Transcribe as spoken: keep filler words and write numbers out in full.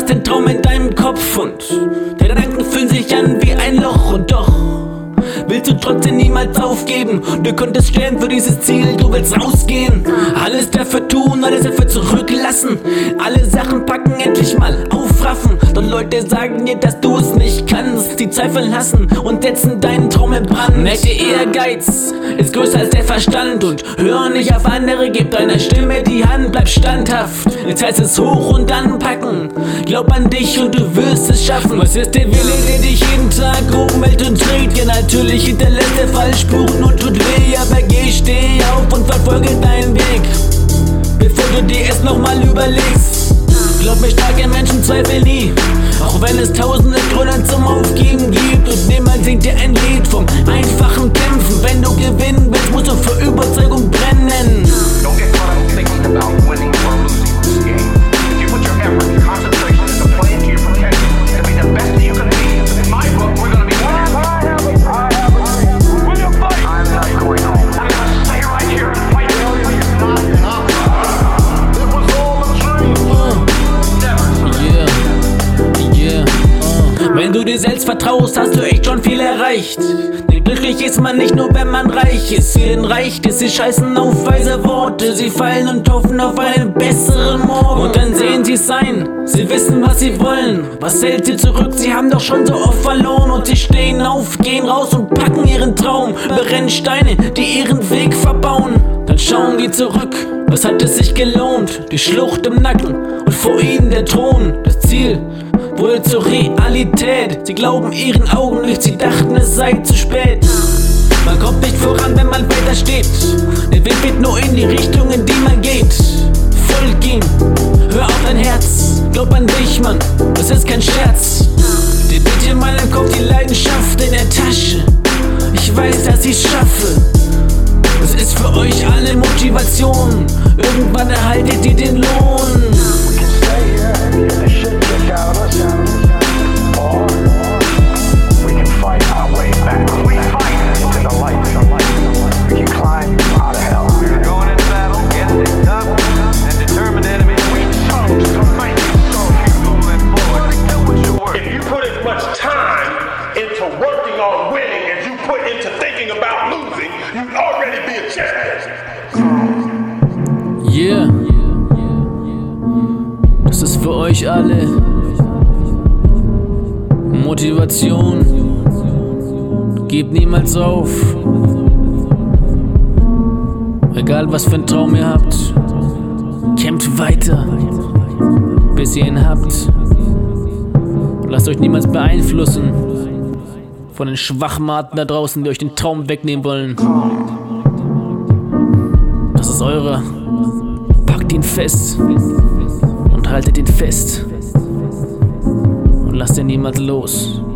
hast den Traum in deinem Kopf und die Gedanken fühlen sich an wie ein Loch. Und doch willst du trotzdem niemals aufgeben. Du könntest sterben für dieses Ziel, du willst rausgehen. Alles dafür tun, alles dafür zurücklassen. Alle Sachen packen, endlich mal aufraffen. Doch Leute sagen dir, dass du es nicht kannst. Sie zweifeln lassen und setzen deinen Traum in Brand. Merk dir, Ehrgeiz ist größer als der Verstand. Und hör nicht auf andere, gib deiner Stimme die Hand. Bleib standhaft, jetzt heißt es hoch und anpacken. Glaub an dich und du wirst es schaffen. Was ist der Wille, der dich jeden Tag umwelt und dreht? Ja, natürlich hinterlässt der Fall Spuren und tut weh. Aber geh, steh auf und verfolge deinen Weg, bevor du dir es nochmal überlegst. Glaub mir, starke Menschen zweifeln nie, auch wenn es tausende Gründe zum Aufgeben gibt. Und niemand singt dir ein Lied vom einfachen Kämpfen. Wenn du gewinnen willst, musst du für Überzeugung brennen. Don't get caught up thinking about winning or losing this game. If you put your effort and concentration into playing to your potential, to be the best that you can be, in my book, we're gonna be winners. I have a dream. Will you fight? I'm not going home. I'm gonna stay right here and fight. It's not enough. It was all a dream. Yeah, yeah. Wenn du dir selbst vertraust, hast du echt schon viel erreicht. Denn glücklich ist man nicht nur, wenn man reich ist. Vielen reicht es, sie scheißen auf weise Worte. Sie fallen und hoffen auf einen besseren Morgen. Und dann sehen sie es ein, sie wissen, was sie wollen. Was hält sie zurück? Sie haben doch schon so oft verloren. Und sie stehen auf, gehen raus und packen ihren Traum. Überrennen Steine, die ihren Weg verbauen. Dann schauen die zurück, was hat es sich gelohnt? Die Schlucht im Nacken und vor ihnen der Thron. Das Ziel wurde zur Realität. Sie glauben ihren Augen nicht, sie dachten, es sei zu spät. Man kommt nicht voran, wenn man weiter steht. Der Weg geht nur in die Richtung, in die man geht. Folg ihm, hör auf dein Herz. Glaub an dich, Mann, das ist kein Scherz. Der Beat in meinem Kopf, die Leidenschaft in der Tasche. Ich weiß, dass ich's schaffe. Das ist für euch alle Motivation. Irgendwann erhaltet ihr den Lohn. Working on winning as you put into thinking about losing, you'd already be a champion. Yeah. Das ist für euch alle Motivation. Gebt niemals auf. Egal was für einen Traum ihr habt, kämpft weiter, bis ihr ihn habt. Lasst euch niemals beeinflussen von den Schwachmaten da draußen, die euch den Traum wegnehmen wollen. Das ist eurer. Packt ihn fest und haltet ihn fest und lasst ihn niemals los.